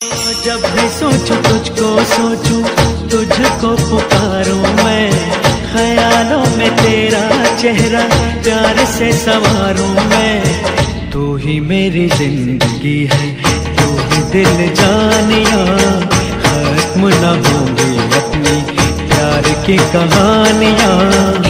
जब भी सोचूं तुझको सोचूं, तुझको पुकारूं मैं, ख्यालों में तेरा चेहरा प्यार से संवारूं मैं। तू ही मेरी जिंदगी है, तू ही दिल जानिया, खत्म न होंगी अपनी प्यार की कहानियाँ।